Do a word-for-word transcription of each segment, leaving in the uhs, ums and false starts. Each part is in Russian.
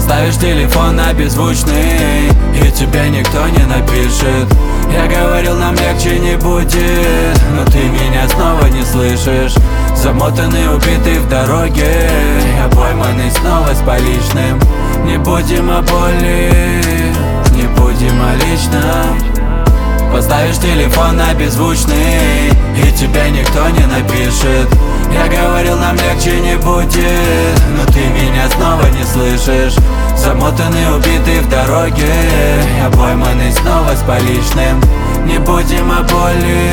Поставишь телефон на беззвучный, и тебя никто не напишет. Я говорил, нам легче не будет, но ты меня снова не слышишь. Замотанный, убитый в дороге, я пойманный снова с поличным. Не будем о боли, не будем о личном. Поставишь телефон на беззвучный, и тебя никто не напишет. Я говорил, нам легче не будет, но ты меня снова не слышишь. Замотанный, убитый в дороге, я пойманный снова с поличным. Не будем о боли,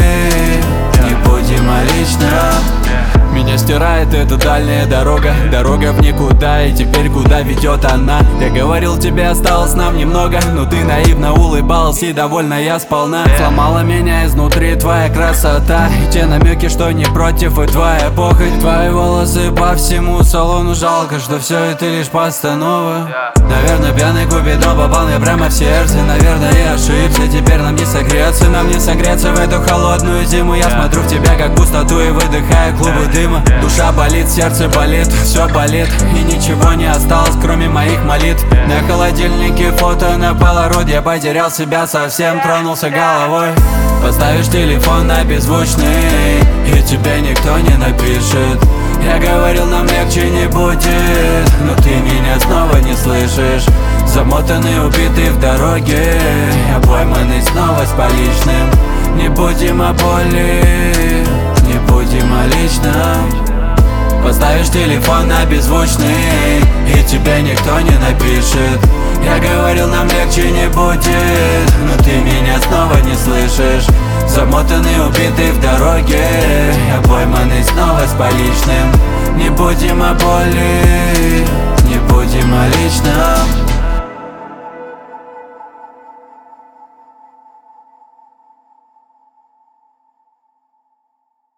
не будем о личном. Меня стирает эта дальняя дорога, дорога в никуда, и теперь куда ведет она? Я говорил, тебе осталось нам немного, но ты наивно улыбалась, и довольна я сполна. Сломала меня изнутри твоя красота, и те намеки, что не против, и твоя похоть. Твои волосы по всему салону, жалко, что все это лишь постанова. Наверное, пьяный Купидон попал мне прямо в сердце. Наверное, я ошибся, теперь нам не согреться. Нам не согреться в эту холодную зиму. Я смотрю в тебя как пустоту и выдыхаю клубы дыма. Душа болит, сердце болит, все болит, и ничего не осталось, кроме моих молитв. На холодильнике фото на полароид, я потерял себя совсем, тронулся головой. Поставишь телефон на беззвучный, и тебя никто не напишет. Я говорил, нам легче не будет, но ты меня снова не слышишь. Замотанный, убитый в дороге, я пойманный снова с поличным. Не будем о боли, не будем о личном. Поставишь телефон на беззвучный, и тебя никто не напишет. Я говорил, нам легче не будет, но ты меня снова не слышишь. Замотанный, убитый в дороге, я пойманный снова с поличным. Не будем о боли, не будем о личном.